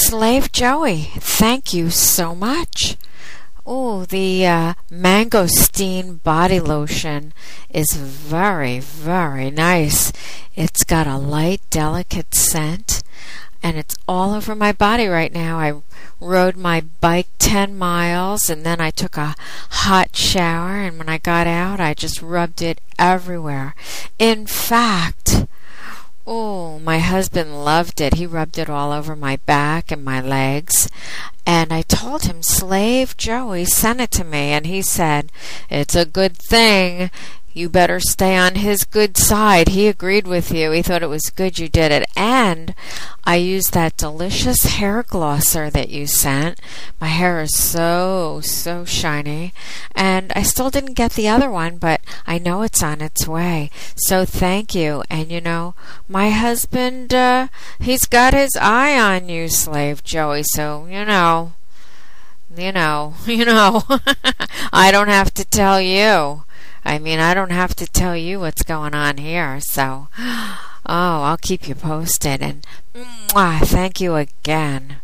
Slave Joey, thank you so much. Oh, the mangosteen body lotion is very, very nice. It's got a light, delicate scent, and it's all over my body right now. I rode my bike 10 miles, and then I took a hot shower, and when I got out, I just rubbed it everywhere. In fact, oh, my husband loved it. He rubbed it all over my back and my legs. And I told him Slave Joey sent it to me, and he said, "It's a good thing. You better stay on his good side." He agreed with you. He thought it was good you did it. And I used that delicious hair glosser that you sent. My hair is so shiny. And I still didn't get the other one, but I know it's on its way. So thank you. And you know, my husband, he's got his eye on you, Slave Joey. So, you know, I don't have to tell you. I mean, I don't have to tell you what's going on here, so, I'll keep you posted, and thank you again.